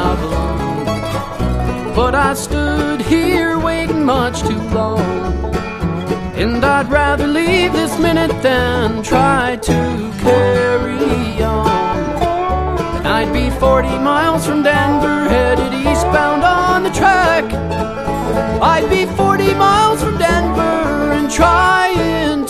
out alone. But I stood here waiting much too long, and I'd rather leave this minute than try to carry on. And I'd be 40 miles from Denver, headed eastbound on the track. I'd be 40 miles